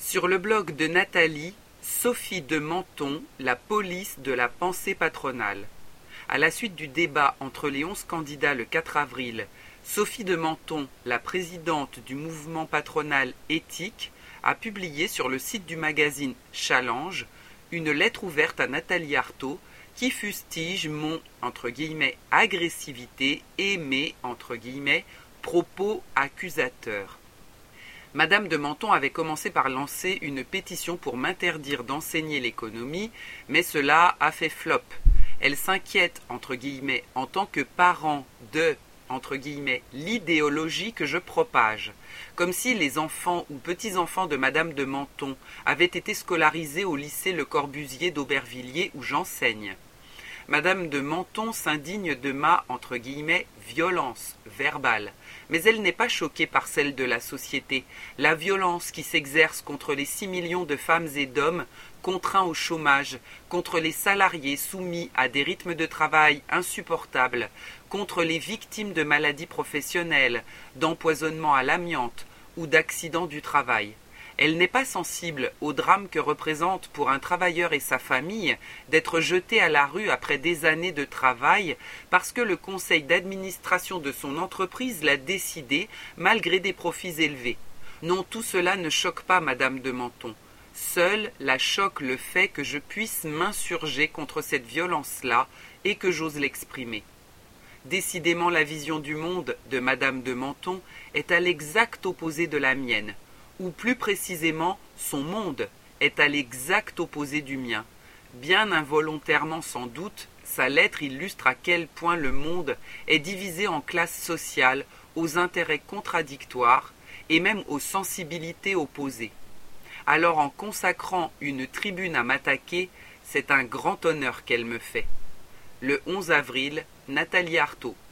Sur le blog de Nathalie, Sophie de Menton, la police de la pensée patronale. À la suite du débat entre les 11 candidats le 4 avril, Sophie de Menton, la présidente du mouvement patronal éthique, a publié sur le site du magazine Challenge une lettre ouverte à Nathalie Arthaud qui fustige mon « agressivité » et mes « propos accusateurs ». Madame de Menton avait commencé par lancer une pétition pour m'interdire d'enseigner l'économie, mais cela a fait flop. Elle s'inquiète en tant que parent de l'idéologie que je propage, comme si les enfants ou petits-enfants de Madame de Menton avaient été scolarisés au lycée Le Corbusier d'Aubervilliers où j'enseigne. Madame de Menton s'indigne de ma « violence verbale », mais elle n'est pas choquée par celle de la société, la violence qui s'exerce contre les 6 millions de femmes et d'hommes contraints au chômage, contre les salariés soumis à des rythmes de travail insupportables, contre les victimes de maladies professionnelles, d'empoisonnement à l'amiante ou d'accidents du travail. Elle n'est pas sensible au drame que représente pour un travailleur et sa famille d'être jeté à la rue après des années de travail parce que le conseil d'administration de son entreprise l'a décidé malgré des profits élevés. Non, tout cela ne choque pas Madame de Menton. Seul la choque le fait que je puisse m'insurger contre cette violence-là et que j'ose l'exprimer. Décidément, la vision du monde de Madame de Menton est à l'exact opposé de la mienne. Ou plus précisément, son monde est à l'exact opposé du mien. Bien involontairement sans doute, sa lettre illustre à quel point le monde est divisé en classes sociales, aux intérêts contradictoires et même aux sensibilités opposées. Alors en consacrant une tribune à m'attaquer, c'est un grand honneur qu'elle me fait. Le 11 avril, Nathalie Arthaud.